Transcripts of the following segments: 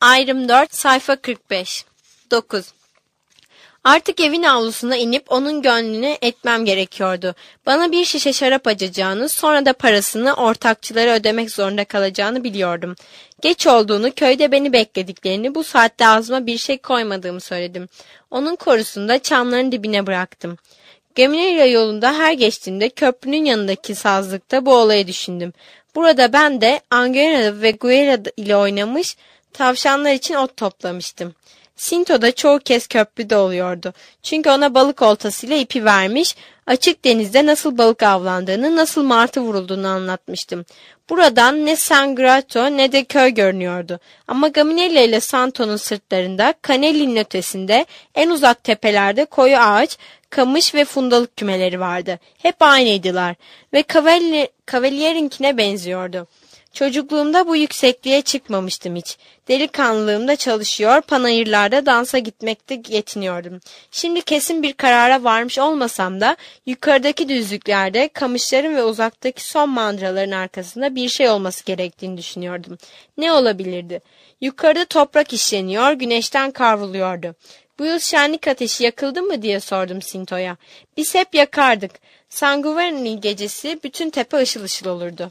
Ayrım 4, sayfa 45. 9. Artık evin avlusuna inip onun gönlünü etmem gerekiyordu. Bana bir şişe şarap acacağını, sonra da parasını ortakçılara ödemek zorunda kalacağını biliyordum. Geç olduğunu, köyde beni beklediklerini, bu saatte ağzıma bir şey koymadığımı söyledim. Onun korusunda çamların dibine bıraktım. Gemileriyle yolunda her geçtiğimde köprünün yanındaki sazlıkta bu olayı düşündüm. Burada ben de Angera ve Guerra ile oynamış, tavşanlar için ot toplamıştım. Sinto da çoğu kez köprüde oluyordu. Çünkü ona balık oltasıyla ipi vermiş, açık denizde nasıl balık avlandığını, nasıl martı vurulduğunu anlatmıştım. Buradan ne San Grato ne de köy görünüyordu. Ama Gaminella ile Santo'nun sırtlarında, Canelli'nin ötesinde, en uzak tepelerde koyu ağaç, kamış ve fundalık kümeleri vardı. Hep aynıydılar ve Cavalier'inkine benziyordu. Çocukluğumda bu yüksekliğe çıkmamıştım hiç. Delikanlılığımda çalışıyor, panayırlarda dansa gitmekte yetiniyordum. Şimdi kesin bir karara varmış olmasam da yukarıdaki düzlüklerde, kamışların ve uzaktaki son mandraların arkasında bir şey olması gerektiğini düşünüyordum. Ne olabilirdi? Yukarıda toprak işleniyor, güneşten kavruluyordu. Bu yıl şenlik ateşi yakıldı mı diye sordum Sinto'ya. Biz hep yakardık. San Giovanni gecesi bütün tepe ışıl ışıl olurdu.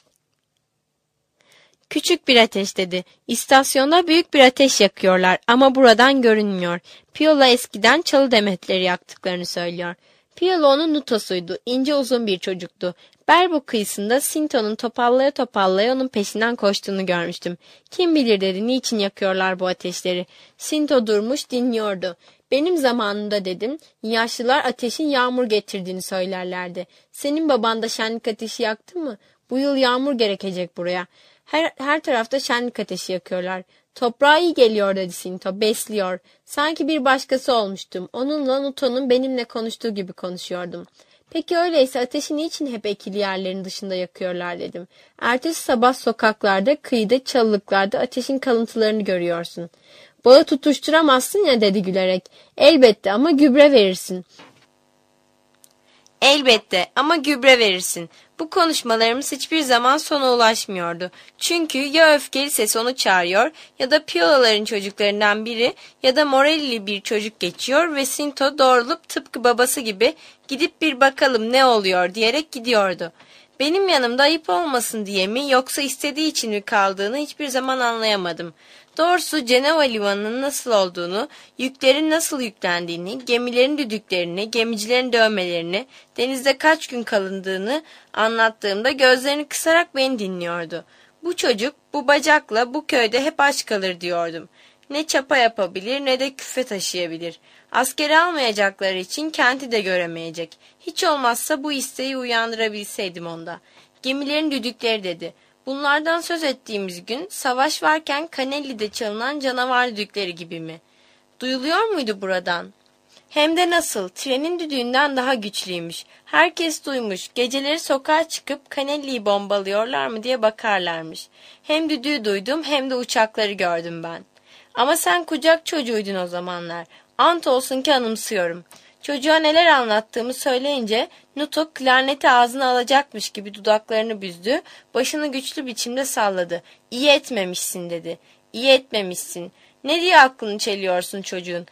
Küçük bir ateş dedi. İstasyonda büyük bir ateş yakıyorlar ama buradan görünmüyor. Piola eskiden çalı demetleri yaktıklarını söylüyor. Piola onun nutosuydu. İnce uzun bir çocuktu. Berbo kıyısında Sinto'nun topallaya topallaya onun peşinden koştuğunu görmüştüm. Kim bilir dedi niçin yakıyorlar bu ateşleri. Sinto durmuş dinliyordu. Benim zamanımda dedim, yaşlılar ateşin yağmur getirdiğini söylerlerdi. Senin baban da şenlik ateşi yaktı mı? Bu yıl yağmur gerekecek buraya. Her tarafta şenlik ateşi yakıyorlar. Toprağa iyi geliyor dedi Sinto, besliyor. Sanki bir başkası olmuştum. Onunla Nuto'nun benimle konuştuğu gibi konuşuyordum. Peki öyleyse ateşi niçin hep ekili yerlerin dışında yakıyorlar dedim. Ertesi sabah sokaklarda, kıyıda, çalılıklarda ateşin kalıntılarını görüyorsun. Bağı tutuşturamazsın ya dedi gülerek. Elbette ama gübre verirsin. Elbette ama gübre verirsin. Bu konuşmalarımız hiçbir zaman sona ulaşmıyordu. Çünkü ya öfkeli ses onu çağırıyor ya da Piola'ların çocuklarından biri ya da Morelli bir çocuk geçiyor ve Sinto doğrulup tıpkı babası gibi gidip bir bakalım ne oluyor diyerek gidiyordu. Benim yanımda ayıp olmasın diye mi yoksa istediği için mi kaldığını hiçbir zaman anlayamadım. Doğrusu Cenova limanının nasıl olduğunu, yüklerin nasıl yüklendiğini, gemilerin düdüklerini, gemicilerin dövmelerini, denizde kaç gün kalındığını anlattığımda gözlerini kısarak beni dinliyordu. Bu çocuk bu bacakla bu köyde hep aç kalır diyordum. Ne çapa yapabilir ne de küfe taşıyabilir. Askeri almayacakları için kenti de göremeyecek. Hiç olmazsa bu isteği uyandırabilseydim onda. Gemilerin düdükleri dedi. Bunlardan söz ettiğimiz gün savaş varken Canelli'de çalınan canavar düdükleri gibi mi? Duyuluyor muydu buradan? Hem de nasıl? Trenin düdüğünden daha güçlüymüş. Herkes duymuş. Geceleri sokağa çıkıp Canelli'yi bombalıyorlar mı diye bakarlarmış. Hem düdüğü duydum hem de uçakları gördüm ben. Ama sen kucak çocuğuydun o zamanlar. Ant olsun ki anımsıyorum. Çocuğa neler anlattığımı söyleyince Nuto klarneti ağzına alacakmış gibi dudaklarını büzdü, başını güçlü biçimde salladı. İyi etmemişsin dedi. İyi etmemişsin. Ne diye aklını çeliyorsun çocuğun?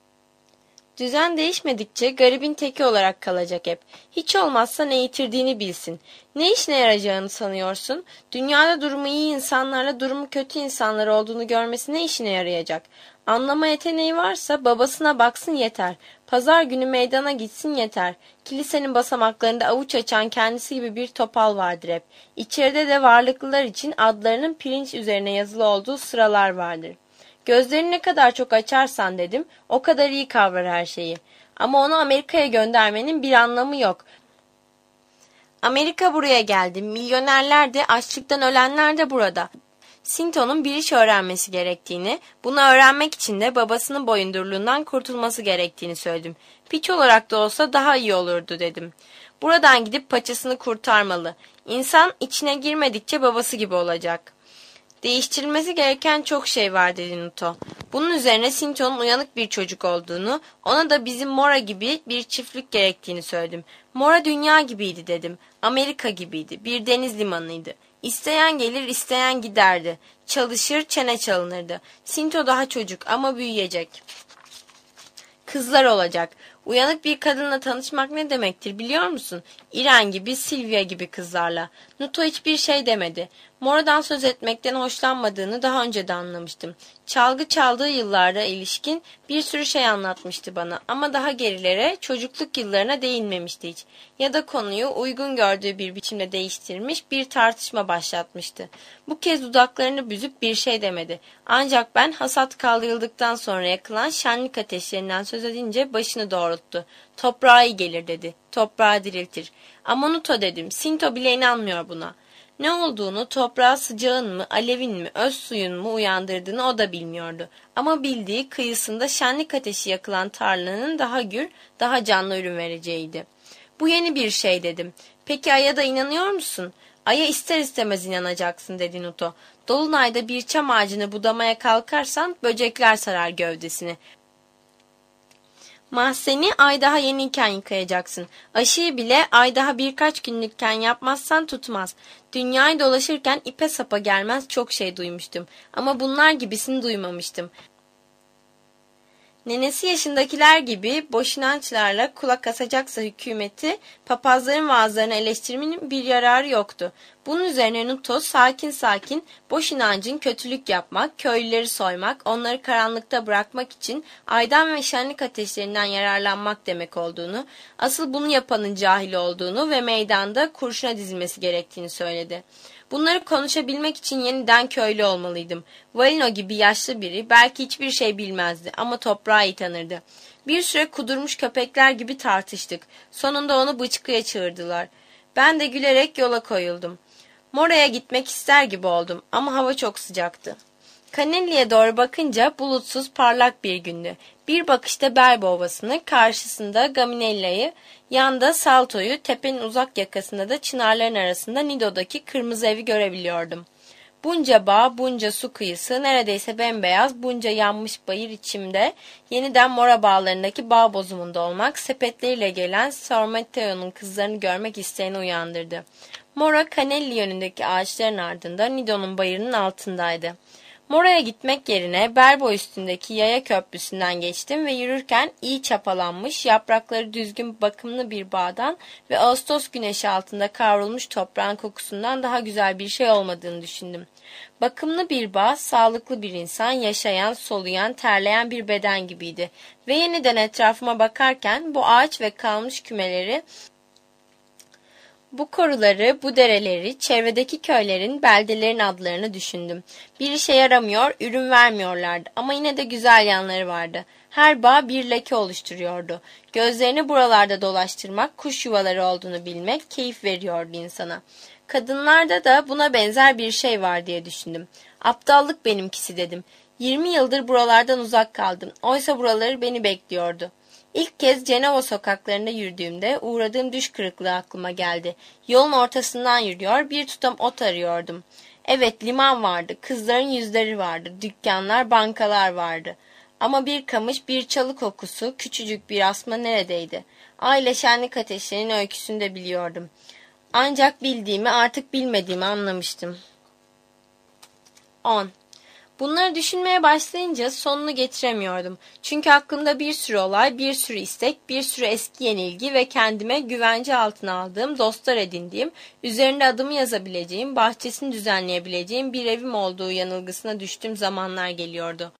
Düzen değişmedikçe garibin teki olarak kalacak hep. Hiç olmazsa ne yitirdiğini bilsin. Ne işine yarayacağını sanıyorsun? Dünyada durumu iyi insanlarla durumu kötü insanlar olduğunu görmesi ne işine yarayacak? Anlama yeteneği varsa babasına baksın yeter. Pazar günü meydana gitsin yeter. Kilisenin basamaklarında avuç açan kendisi gibi bir topal vardır hep. İçeride de varlıklılar için adlarının pirinç üzerine yazılı olduğu sıralar vardır. Gözlerini ne kadar çok açarsan dedim, o kadar iyi kavrar her şeyi. Ama onu Amerika'ya göndermenin bir anlamı yok. Amerika buraya geldi. Milyonerler de, açlıktan ölenler de burada. Sinto'nun bir iş öğrenmesi gerektiğini, bunu öğrenmek için de babasının boyundurluğundan kurtulması gerektiğini söyledim. Piç olarak da olsa daha iyi olurdu dedim. Buradan gidip paçasını kurtarmalı. İnsan içine girmedikçe babası gibi olacak. Değiştirilmesi gereken çok şey var dedi Nuto. Bunun üzerine Sinto'nun uyanık bir çocuk olduğunu, ona da bizim Mora gibi bir çiftlik gerektiğini söyledim. Mora dünya gibiydi dedim. Amerika gibiydi. Bir deniz limanıydı. İsteyen gelir, isteyen giderdi. Çalışır, çene çalınırdı. Sinto daha çocuk ama büyüyecek. Kızlar olacak. Uyanık bir kadınla tanışmak ne demektir biliyor musun? İren gibi, Silvia gibi kızlarla. Nuto hiçbir şey demedi. Mora'dan söz etmekten hoşlanmadığını daha önce de anlamıştım. Çalgı çaldığı yıllara ilişkin bir sürü şey anlatmıştı bana ama daha gerilere, çocukluk yıllarına değinmemişti hiç. Ya da konuyu uygun gördüğü bir biçimde değiştirmiş, bir tartışma başlatmıştı. Bu kez dudaklarını büzüp bir şey demedi. Ancak ben hasat kaldırıldıktan sonra yakılan şenlik ateşlerinden söz edince başını doğrulttu. Toprağa iyi gelir dedi. Toprağı diriltir. Ama Nuto dedim. Sinto bile inanmıyor buna. Ne olduğunu, toprağa sıcağın mı, alevin mi, öz suyun mu uyandırdığını o da bilmiyordu. Ama bildiği kıyısında şenlik ateşi yakılan tarlanın daha gür, daha canlı ürün vereceğiydi. Bu yeni bir şey dedim. Peki Ay'a da inanıyor musun? Ay'a ister istemez inanacaksın dedi Nuto. Dolunayda bir çam ağacını budamaya kalkarsan böcekler sarar gövdesini. Mahzeni ay daha yeniyken yıkayacaksın. Aşıyı bile ay daha birkaç günlükken yapmazsan tutmaz. Dünyayı dolaşırken ipe sapa gelmez çok şey duymuştum. Ama bunlar gibisini duymamıştım. Nenesi yaşındakiler gibi boşinançlarla kulak asacaksa hükümeti, papazların vaazlarını eleştirmenin bir yararı yoktu. Bunun üzerine Nuto sakin sakin boş inancın kötülük yapmak, köylüleri soymak, onları karanlıkta bırakmak için aydan ve şenlik ateşlerinden yararlanmak demek olduğunu, asıl bunu yapanın cahil olduğunu ve meydanda kurşuna dizilmesi gerektiğini söyledi. Bunları konuşabilmek için yeniden köylü olmalıydım. Valino gibi yaşlı biri belki hiçbir şey bilmezdi ama toprağı iyi tanırdı. Bir süre kudurmuş köpekler gibi tartıştık. Sonunda onu bıçkıya çığırdılar. Ben de gülerek yola koyuldum. Mora'ya gitmek ister gibi oldum ama hava çok sıcaktı. Canelli'ye doğru bakınca bulutsuz parlak bir gündü. Bir bakışta Belbo Ovası'nı, karşısında Gaminella'yı, yanda Salto'yu, tepenin uzak yakasında da çınarların arasında Nido'daki kırmızı evi görebiliyordum. Bunca bağ, bunca su kıyısı, neredeyse bembeyaz, bunca yanmış bayır içimde, yeniden Mora bağlarındaki bağ bozumunda olmak, sepetleriyle gelen Sormenteo'nun kızlarını görmek isteğini uyandırdı. Mora, Canelli yönündeki ağaçların ardında, Nido'nun bayırının altındaydı. Mora'ya gitmek yerine Belbo üstündeki yaya köprüsünden geçtim ve yürürken iyi çapalanmış, yaprakları düzgün bakımlı bir bağdan ve Ağustos güneşi altında kavrulmuş toprağın kokusundan daha güzel bir şey olmadığını düşündüm. Bakımlı bir bağ, sağlıklı bir insan, yaşayan, soluyan, terleyen bir beden gibiydi ve yeniden etrafıma bakarken bu ağaç ve kalmış kümeleri, bu koruları, bu dereleri, çevredeki köylerin, beldelerin adlarını düşündüm. Bir işe yaramıyor, ürün vermiyorlardı ama yine de güzel yanları vardı. Her bağ bir leke oluşturuyordu. Gözlerini buralarda dolaştırmak, kuş yuvaları olduğunu bilmek keyif veriyordu insana. Kadınlarda da buna benzer bir şey var diye düşündüm. Aptallık benimkisi dedim. 20 yıldır buralardan uzak kaldım. Oysa buraları beni bekliyordu. İlk kez Cenova sokaklarında yürüdüğümde uğradığım düş kırıklığı aklıma geldi. Yolun ortasından yürüyor, bir tutam ot arıyordum. Evet, liman vardı, kızların yüzleri vardı, dükkanlar, bankalar vardı. Ama bir kamış, bir çalı kokusu, küçücük bir asma neredeydi? Aile şenlik ateşlerinin öyküsünü de biliyordum. Ancak bildiğimi artık bilmediğimi anlamıştım. 10. Bunları düşünmeye başlayınca sonunu getiremiyordum. Çünkü aklımda bir sürü olay, bir sürü istek, bir sürü eski yenilgi ve kendime güvence altına aldığım, dostlar edindiğim, üzerinde adımı yazabileceğim, bahçesini düzenleyebileceğim bir evim olduğu yanılgısına düştüğüm zamanlar geliyordu.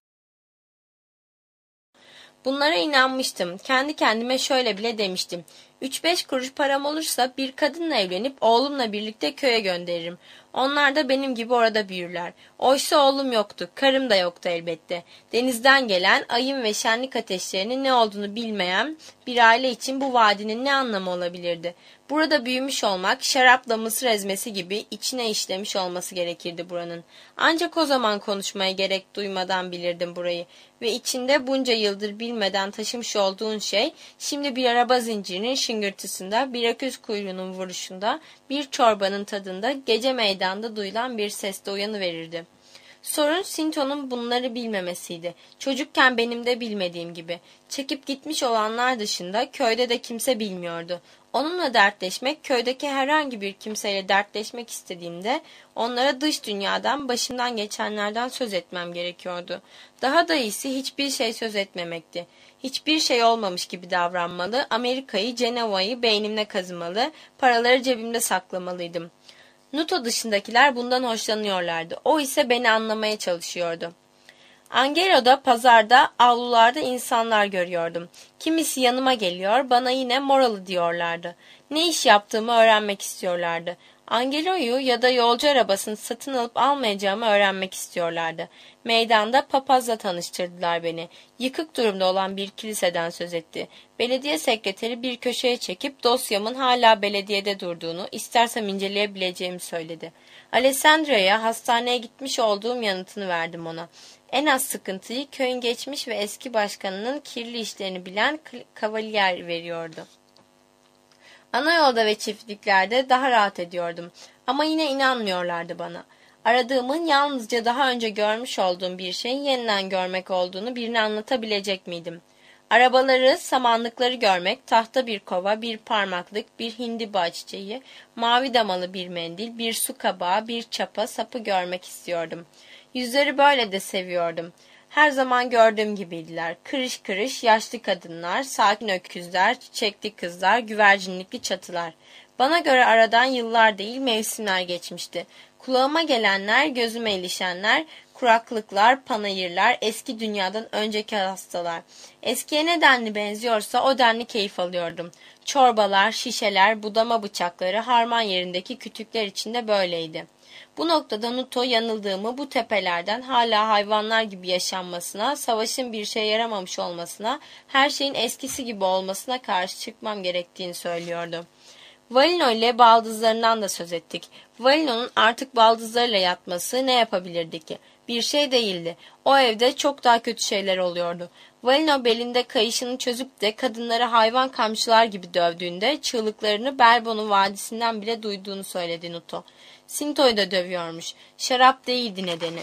Bunlara inanmıştım. Kendi kendime şöyle bile demiştim. 3-5 kuruş param olursa bir kadınla evlenip oğlumla birlikte köye gönderirim. Onlar da benim gibi orada büyürler. Oysa oğlum yoktu, karım da yoktu elbette. Denizden gelen ayın ve şenlik ateşlerinin ne olduğunu bilmeyen bir aile için bu vaadinin ne anlamı olabilirdi? Burada büyümüş olmak, şarapla mısır ezmesi gibi içine işlemiş olması gerekirdi buranın. Ancak o zaman konuşmaya gerek duymadan bilirdim burayı. Ve içinde bunca yıldır bilmeden taşımış olduğun şey, şimdi bir araba zincirinin şıngırtısında, bir öküz kuyruğunun vuruşunda, bir çorbanın tadında, gece meydanda duyulan bir sesle uyanıverirdi. Sorun Sinto'nun bunları bilmemesiydi. Çocukken benim de bilmediğim gibi. Çekip gitmiş olanlar dışında köyde de kimse bilmiyordu. Onunla dertleşmek, köydeki herhangi bir kimseyle dertleşmek istediğimde onlara dış dünyadan, başımdan geçenlerden söz etmem gerekiyordu. Daha da iyisi hiçbir şey söz etmemekti. Hiçbir şey olmamış gibi davranmalı, Amerika'yı, Ceneva'yı beynimde kazımalı, paraları cebimde saklamalıydım. Nuto dışındakiler bundan hoşlanıyorlardı. O ise beni anlamaya çalışıyordu. Angelo'da, pazarda, avlularda insanlar görüyordum. Kimisi yanıma geliyor, bana yine moralı diyorlardı. Ne iş yaptığımı öğrenmek istiyorlardı. Angelo'yu ya da yolcu arabasını satın alıp almayacağımı öğrenmek istiyorlardı. Meydanda papazla tanıştırdılar beni. Yıkık durumda olan bir kiliseden söz etti. Belediye sekreteri bir köşeye çekip dosyamın hala belediyede durduğunu, istersem inceleyebileceğimi söyledi. Alessandria'ya hastaneye gitmiş olduğum yanıtını verdim ona. En az sıkıntıyı köyün geçmiş ve eski başkanının kirli işlerini bilen kavalyer veriyordu. Ana yolda ve çiftliklerde daha rahat ediyordum. Ama yine inanmıyorlardı bana. Aradığımın yalnızca daha önce görmüş olduğum bir şeyin yeniden görmek olduğunu birine anlatabilecek miydim? Arabaları, samanlıkları görmek, tahta bir kova, bir parmaklık, bir hindiba çiçeği, mavi damalı bir mendil, bir su kabağı, bir çapa, sapı görmek istiyordum. Yüzleri böyle de seviyordum. Her zaman gördüğüm gibiydiler. Kırış kırış, yaşlı kadınlar, sakin öküzler, çiçekli kızlar, güvercinlikli çatılar. Bana göre aradan yıllar değil mevsimler geçmişti. Kulağıma gelenler, gözüme ilişenler, kuraklıklar, panayırlar, eski dünyadan önceki hastalar. Eskiye ne denli benziyorsa o denli keyif alıyordum. Çorbalar, şişeler, budama bıçakları harman yerindeki kütükler içinde böyleydi. Bu noktada Nuto yanıldığımı, bu tepelerden hala hayvanlar gibi yaşanmasına, savaşın bir şeye yaramamış olmasına, her şeyin eskisi gibi olmasına karşı çıkmam gerektiğini söylüyordu. Valino ile baldızlarından da söz ettik. Valino'nun artık baldızlarıyla yatması ne yapabilirdi ki? Bir şey değildi. O evde çok daha kötü şeyler oluyordu. Valino belinde kayışını çözüp de kadınları hayvan kamçılar gibi dövdüğünde çığlıklarını Belbon'un vadisinden bile duyduğunu söyledi Nuto. Sinto'yu da dövüyormuş. Şarap değildi nedeni.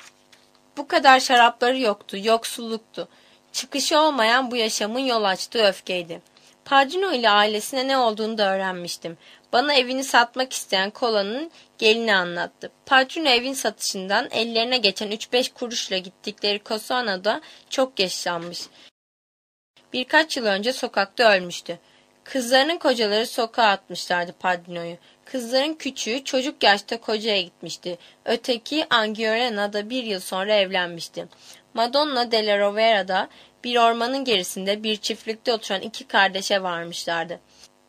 Bu kadar şarapları yoktu, yoksulluktu. Çıkışı olmayan bu yaşamın yol açtığı öfkeydi. Padrino ile ailesine ne olduğunu da öğrenmiştim. Bana evini satmak isteyen Cola'nın gelini anlattı. Padrino evin satışından ellerine geçen 3-5 kuruşla gittikleri Cossano'da çok yaşlanmış. Birkaç yıl önce sokakta ölmüştü. Kızlarının kocaları sokağa atmışlardı Padrino'yu. Kızların küçüğü çocuk yaşta kocaya gitmişti. Öteki Angiorena'da bir yıl sonra evlenmişti. Madonna della Rovera'da bir ormanın gerisinde bir çiftlikte oturan iki kardeşe varmışlardı.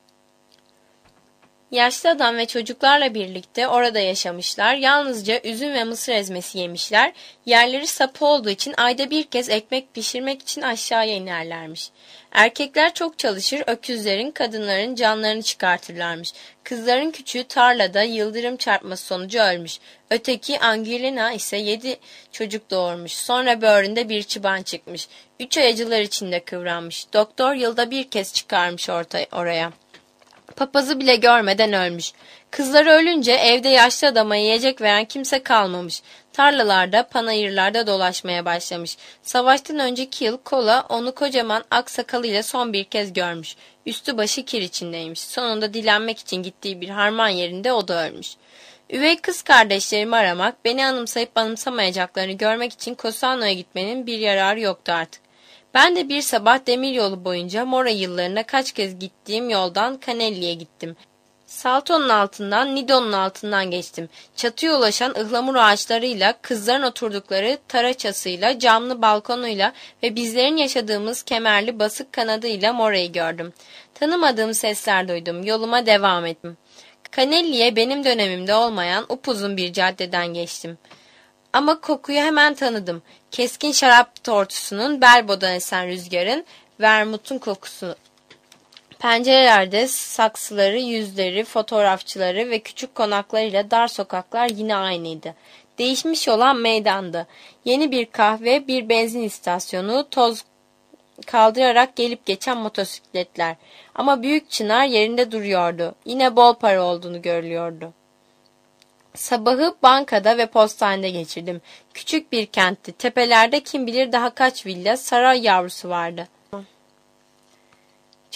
Yaşlı adam ve çocuklarla birlikte orada yaşamışlar, yalnızca üzüm ve mısır ezmesi yemişler, yerleri sapı olduğu için ayda bir kez ekmek pişirmek için aşağıya inerlermiş. Erkekler çok çalışır, öküzlerin, kadınların canlarını çıkartırlarmış. Kızların küçüğü tarlada yıldırım çarpması sonucu ölmüş. Öteki Angelina ise 7 çocuk doğurmuş. Sonra böğründe bir çıban çıkmış. 3 ay acılar içinde kıvranmış. Doktor yılda bir kez çıkarmış oraya. Papazı bile görmeden ölmüş. Kızları ölünce evde yaşlı adama yiyecek veren kimse kalmamış. Tarlalarda, panayırlarda dolaşmaya başlamış. Savaştan önceki yıl Kola onu kocaman ak sakalıyla son bir kez görmüş. Üstü başı kir içindeymiş. Sonunda dilenmek için gittiği bir harman yerinde o da ölmüş. Üvey kız kardeşlerimi aramak, beni anımsayıp anımsamayacaklarını görmek için Cossano'ya gitmenin bir yararı yoktu artık. Ben de bir sabah demiryolu boyunca Mora yıllarına kaç kez gittiğim yoldan Canelli'ye gittim. Salto'nun altından, Nido'nun altından geçtim. Çatıya ulaşan ıhlamur ağaçlarıyla, kızların oturdukları taraçasıyla, camlı balkonuyla ve bizlerin yaşadığımız kemerli basık kanadıyla Mora'yı gördüm. Tanımadığım sesler duydum. Yoluma devam ettim. Canelli'ye benim dönemimde olmayan upuzun bir caddeden geçtim. Ama kokuyu hemen tanıdım. Keskin şarap tortusunun, Belbo'dan esen rüzgarın, vermutun kokusu. Pencerelerde saksıları, yüzleri, fotoğrafçıları ve küçük konaklarıyla dar sokaklar yine aynıydı. Değişmiş olan meydandı. Yeni bir kahve, bir benzin istasyonu, toz kaldırarak gelip geçen motosikletler. Ama Büyük Çınar yerinde duruyordu. Yine bol para olduğunu görülüyordu. Sabahı bankada ve postanede geçirdim. Küçük bir kentti. Tepelerde kim bilir daha kaç villa, saray yavrusu vardı.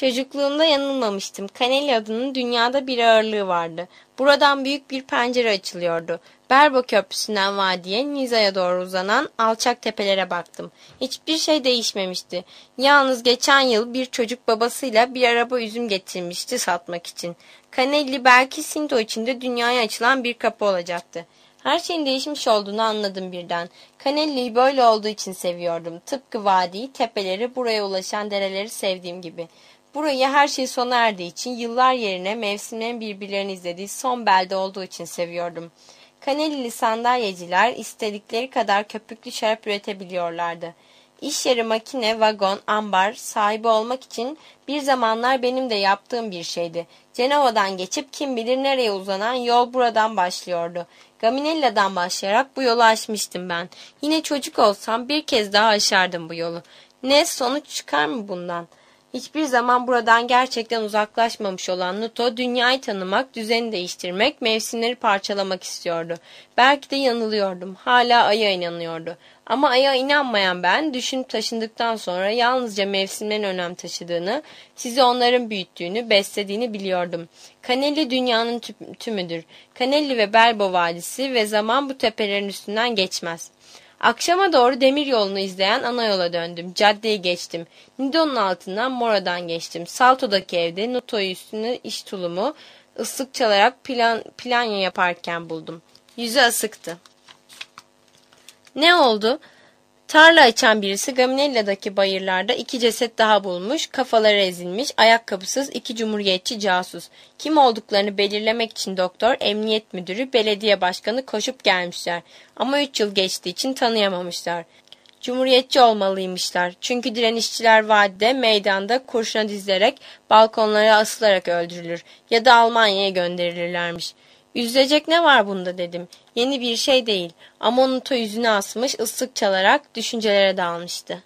Çocukluğumda yanılmamıştım. Canelli adının dünyada bir ağırlığı vardı. Buradan büyük bir pencere açılıyordu. Berbo Köprüsü'nden vadiye, Niza'ya doğru uzanan alçak tepelere baktım. Hiçbir şey değişmemişti. Yalnız geçen yıl bir çocuk babasıyla bir araba üzüm getirmişti satmak için. Canelli belki Sinto içinde dünyaya açılan bir kapı olacaktı. Her şeyin değişmiş olduğunu anladım birden. Canelli'yi böyle olduğu için seviyordum. Tıpkı vadiyi, tepeleri, buraya ulaşan dereleri sevdiğim gibi. Burayı her şey sona erdiği için, yıllar yerine mevsimlerin birbirlerini izlediği son belde olduğu için seviyordum. Canelli'li sandalyeciler istedikleri kadar köpüklü şarap üretebiliyorlardı. İş yeri, makine, vagon, ambar sahibi olmak için bir zamanlar benim de yaptığım bir şeydi. Cenova'dan geçip kim bilir nereye uzanan yol buradan başlıyordu. Gaminella'dan başlayarak bu yolu aşmıştım ben. Yine çocuk olsam bir kez daha aşardım bu yolu. Ne sonuç çıkar mı bundan? Hiçbir zaman buradan gerçekten uzaklaşmamış olan Nuto, dünyayı tanımak, düzeni değiştirmek, mevsimleri parçalamak istiyordu. Belki de yanılıyordum. Hala Ay'a inanıyordu. Ama Ay'a inanmayan ben, düşünüp taşındıktan sonra yalnızca mevsimlerin önem taşıdığını, sizi onların büyüttüğünü, beslediğini biliyordum. Canelli dünyanın tümüdür. Canelli ve Berbo Vadisi ve zaman bu tepelerin üstünden geçmez. Akşama doğru demir yolunu izleyen ana yola döndüm. Caddeyi geçtim. Nidon'un altından Mora'dan geçtim. Salto'daki evde Nuto'yu üstüne iş tulumu ıslık çalarak planya yaparken buldum. Yüzü asıktı. Ne oldu? Tarla açan birisi Gaminella'daki bayırlarda 2 ceset daha bulmuş, kafaları ezilmiş, ayakkabısız 2 cumhuriyetçi casus. Kim olduklarını belirlemek için doktor, emniyet müdürü, belediye başkanı koşup gelmişler. Ama 3 yıl geçtiği için tanıyamamışlar. Cumhuriyetçi olmalıymışlar. Çünkü direnişçiler vadide, meydanda kurşuna dizilerek, balkonlara asılarak öldürülür ya da Almanya'ya gönderilirlermiş. Üzülecek ne var bunda dedim. Yeni bir şey değil ama Nuto yüzüne asmış, ıslık çalarak düşüncelere dalmıştı.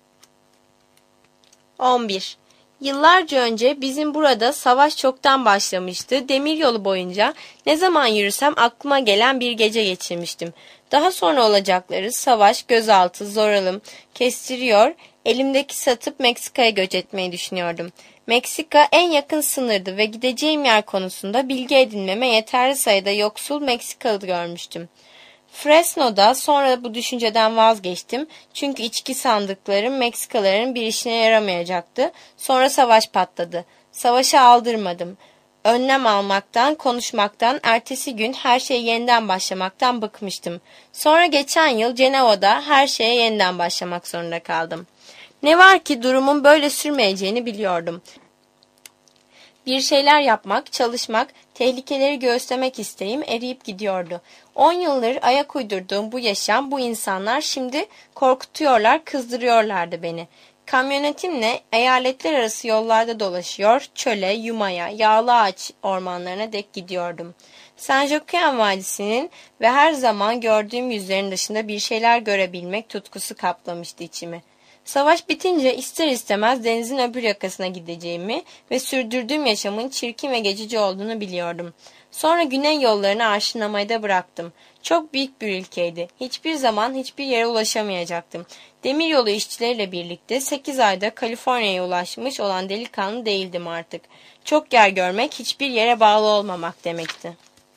11. Yıllarca önce bizim burada savaş çoktan başlamıştı. Demiryolu boyunca ne zaman yürüsem aklıma gelen bir gece geçirmiştim. Daha sonra olacakları savaş, gözaltı, zoralım kestiriyor, elimdeki satıp Meksika'ya göç etmeyi düşünüyordum. Meksika en yakın sınırdı ve gideceğim yer konusunda bilgi edinmeme yeterli sayıda yoksul Meksikalı görmüştüm. Fresno'da sonra bu düşünceden vazgeçtim çünkü içki sandıklarım Meksikalıların bir işine yaramayacaktı. Sonra savaş patladı. Savaşa aldırmadım. Önlem almaktan, konuşmaktan, ertesi gün her şeye yeniden başlamaktan bıkmıştım. Sonra geçen yıl Cenova'da her şeye yeniden başlamak zorunda kaldım. Ne var ki durumun böyle sürmeyeceğini biliyordum. Bir şeyler yapmak, çalışmak, tehlikeleri göğüslemek isteğim eriyip gidiyordu. 10 yıldır ayak uydurduğum bu yaşam, bu insanlar şimdi korkutuyorlar, kızdırıyorlardı beni. Kamyonetimle eyaletler arası yollarda dolaşıyor, çöle, yumaya, yağlı ağaç ormanlarına dek gidiyordum. San Joaquin Vadisi'nin ve her zaman gördüğüm yüzlerin dışında bir şeyler görebilmek tutkusu kaplamıştı içimi. Savaş bitince ister istemez denizin öbür yakasına gideceğimi ve sürdürdüğüm yaşamın çirkin ve geçici olduğunu biliyordum. Sonra güney yollarını arşınlamayı da bıraktım. Çok büyük bir ülkeydi. Hiçbir zaman hiçbir yere ulaşamayacaktım. Demiryolu işçileriyle birlikte 8 ayda Kaliforniya'ya ulaşmış olan delikanlı değildim artık. Çok yer görmek hiçbir yere bağlı olmamak demekti.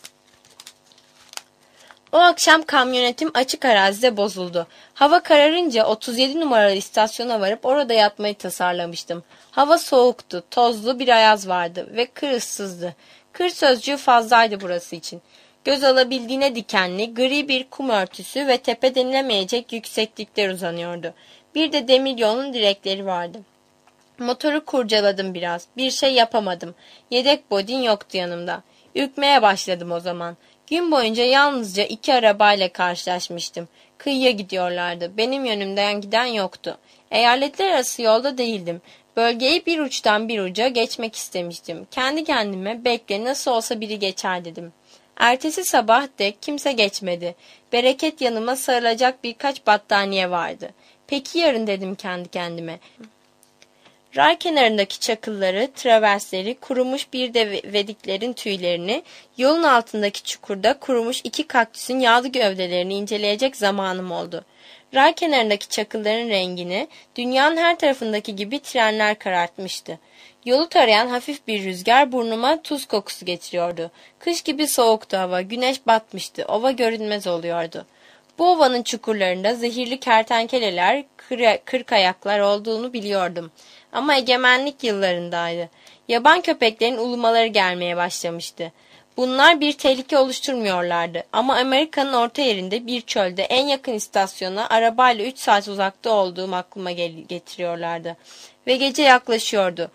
O akşam kamyonetim açık arazide bozuldu. Hava kararınca 37 numaralı istasyona varıp orada yatmayı tasarlamıştım. Hava soğuktu, tozlu bir ayaz vardı ve kır ıssızdı. Kır sözcüğü fazlaydı burası için. Göz alabildiğine dikenli, gri bir kum örtüsü ve tepe denilemeyecek yükseklikler uzanıyordu. Bir de demiryolunun direkleri vardı. Motoru kurcaladım biraz. Bir şey yapamadım. Yedek bodin yoktu yanımda. Ürkmeye başladım o zaman. Gün boyunca yalnızca 2 arabayla karşılaşmıştım. Kıyıya gidiyorlardı. Benim yönümden giden yoktu. Eyaletler arası yolda değildim. Bölgeyi bir uçtan bir uca geçmek istemiştim. Kendi kendime bekle nasıl olsa biri geçer dedim. Ertesi sabah dek kimse geçmedi. Bereket yanıma sarılacak birkaç battaniye vardı. Peki yarın dedim kendi kendime. Ray kenarındaki çakılları, traversleri, kurumuş bir de vediklerin tüylerini, yolun altındaki çukurda kurumuş 2 kaktüsün yağlı gövdelerini inceleyecek zamanım oldu. Ray kenarındaki çakılların rengini dünyanın her tarafındaki gibi trenler karartmıştı. Yolu tarayan hafif bir rüzgar burnuma tuz kokusu getiriyordu. Kış gibi soğuktu hava, güneş batmıştı, ova görünmez oluyordu. Bu ovanın çukurlarında zehirli kertenkeleler, kırkayaklar olduğunu biliyordum. Ama egemenlik yıllarındaydı. Yaban köpeklerin ulumaları gelmeye başlamıştı. Bunlar bir tehlike oluşturmuyorlardı ama Amerika'nın orta yerinde bir çölde en yakın istasyona arabayla 3 saat uzakta olduğum aklıma getiriyorlardı. Ve gece yaklaşıyordu.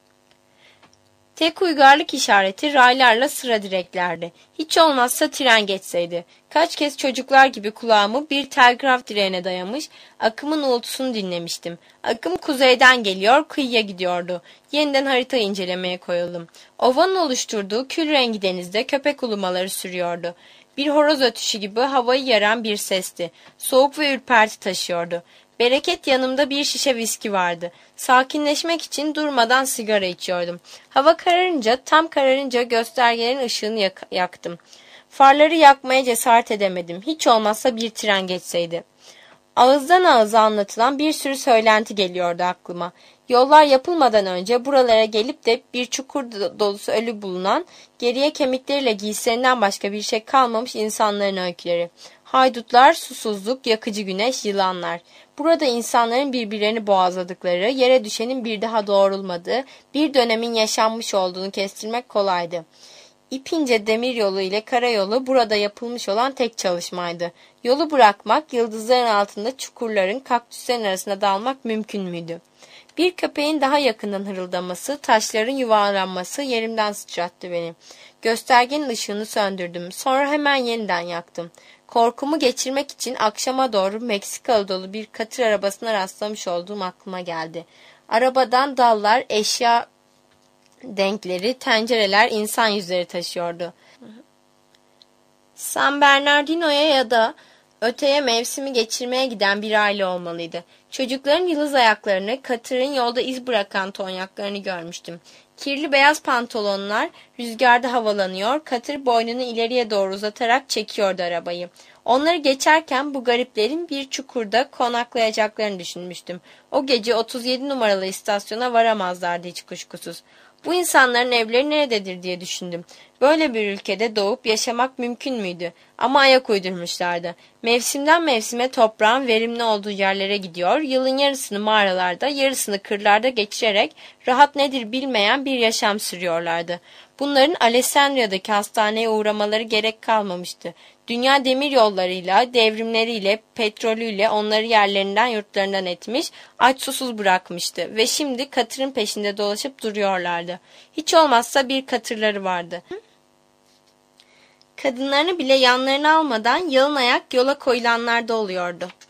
Tek uygarlık işareti raylarla sıra direklerdi. Hiç olmazsa tren geçseydi. Kaç kez çocuklar gibi kulağımı bir telgraf direğine dayamış, akımın uğultusunu dinlemiştim. Akım kuzeyden geliyor, kıyıya gidiyordu. Yeniden harita incelemeye koyuldum. Ovanın oluşturduğu kül rengi denizde köpek ulumaları sürüyordu. Bir horoz ötüşü gibi havayı yaran bir sesti. Soğuk ve ürperti taşıyordu. Bereket yanımda bir şişe viski vardı. Sakinleşmek için durmadan sigara içiyordum. Hava kararınca, tam kararınca göstergelerin ışığını yaktım. Farları yakmaya cesaret edemedim. Hiç olmazsa bir tren geçseydi. Ağızdan ağıza anlatılan bir sürü söylenti geliyordu aklıma. Yollar yapılmadan önce buralara gelip de bir çukur dolusu ölü bulunan, geriye kemikleriyle giysilerinden başka bir şey kalmamış insanların öyküleri. Haydutlar, susuzluk, yakıcı güneş, yılanlar. Burada insanların birbirlerini boğazladıkları, yere düşenin bir daha doğrulmadığı, bir dönemin yaşanmış olduğunu kestirmek kolaydı. İpince demiryolu ile karayolu burada yapılmış olan tek çalışmaydı. Yolu bırakmak, yıldızların altında çukurların, kaktüslerin arasında dalmak mümkün müydü? Bir köpeğin daha yakından hırıldaması, taşların yuvarlanması yerimden sıçrattı beni. Göstergenin ışığını söndürdüm. Sonra hemen yeniden yaktım. Korkumu geçirmek için akşama doğru Meksikalı dolu bir katır arabasına rastlamış olduğum aklıma geldi. Arabadan dallar, eşya denkleri, tencereler, insan yüzleri taşıyordu. San Bernardino'ya ya da öteye mevsimi geçirmeye giden bir aile olmalıydı. Çocukların yıldız ayaklarını, katırın yolda iz bırakan tonyaklarını görmüştüm. Kirli beyaz pantolonlar rüzgarda havalanıyor, katır boynunu ileriye doğru uzatarak çekiyordu arabayı. Onları geçerken bu gariplerin bir çukurda konaklayacaklarını düşünmüştüm. O gece 37 numaralı istasyona varamazlardı hiç kuşkusuz. Bu insanların evleri nerededir diye düşündüm. Böyle bir ülkede doğup yaşamak mümkün müydü? Ama ayak uydurmuşlardı. Mevsimden mevsime toprağın verimli olduğu yerlere gidiyor, yılın yarısını mağaralarda, yarısını kırlarda geçirerek rahat nedir bilmeyen bir yaşam sürüyorlardı. Bunların Alessandria'daki hastaneye uğramaları gerek kalmamıştı. Dünya demir yollarıyla, devrimleriyle, petrolüyle onları yerlerinden yurtlarından etmiş, aç susuz bırakmıştı ve şimdi katırın peşinde dolaşıp duruyorlardı. Hiç olmazsa bir katırları vardı. Kadınlarını bile yanlarına almadan yalın ayak yola koyulanlar da oluyordu.